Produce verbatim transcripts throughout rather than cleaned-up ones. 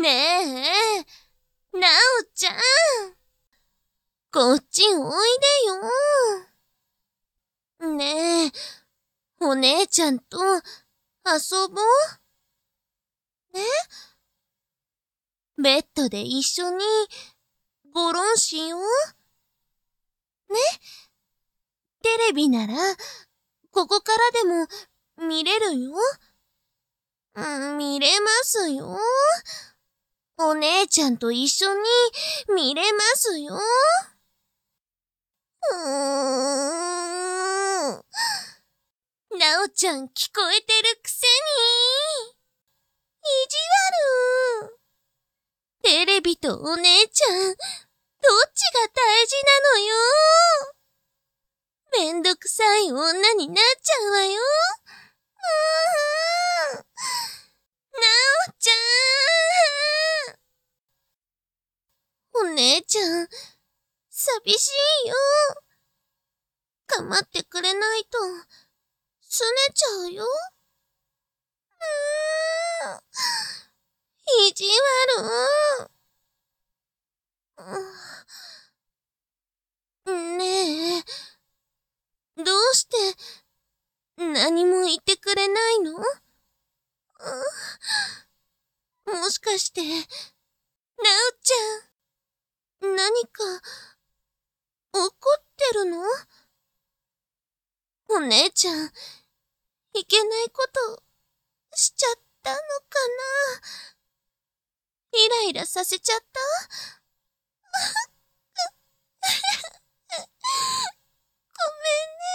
ねえ、なおちゃん。こっちおいでよ。ねえ、お姉ちゃんと遊ぼう。え？ベッドで一緒にゴロンしよう。ね？テレビなら、ここからでも見れるよ。うん、見れますよ。お姉ちゃんと一緒に見れますよ。うーん。なおちゃん聞こえてるくせに。意地悪。テレビとお姉ちゃん、どっちが大事なのよ。めんどくさい女になっちゃうわよ。うーん。なおちゃん。お姉ちゃん、寂しいよ。かまってくれないと、すねちゃうよ。うーん。意地悪。ねえ、どうして何も言ってくれないの？もしかして、なおちゃん、何か怒ってるの？お姉ちゃん、いけないことしちゃったのかな？イライラさせちゃった？ごめんね。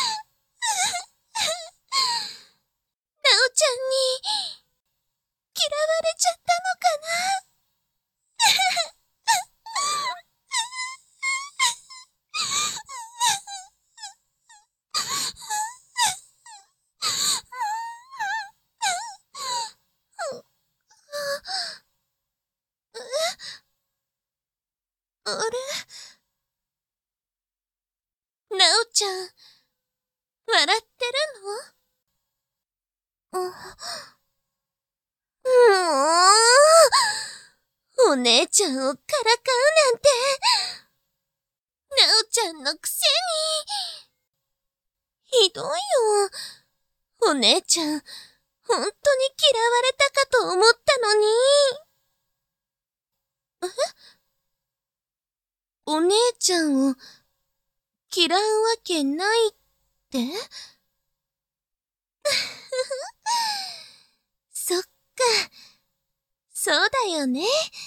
なおちゃんに嫌われちゃったのかな？あれ？なおちゃん、笑ってるの？う、うーん。お姉ちゃんをからかうなんて。なおちゃんのくせに。ひどいよ。お姉ちゃん、ほんとに嫌われたかと思ったのに。え？お姉ちゃんを嫌うわけないって？そっか。そうだよね。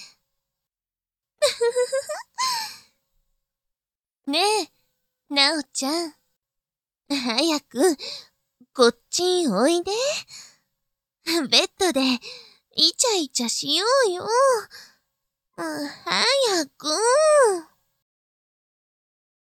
ねえ、なおちゃん。早く、こっちおいで。ベッドで、イチャイチャしようよ。早く。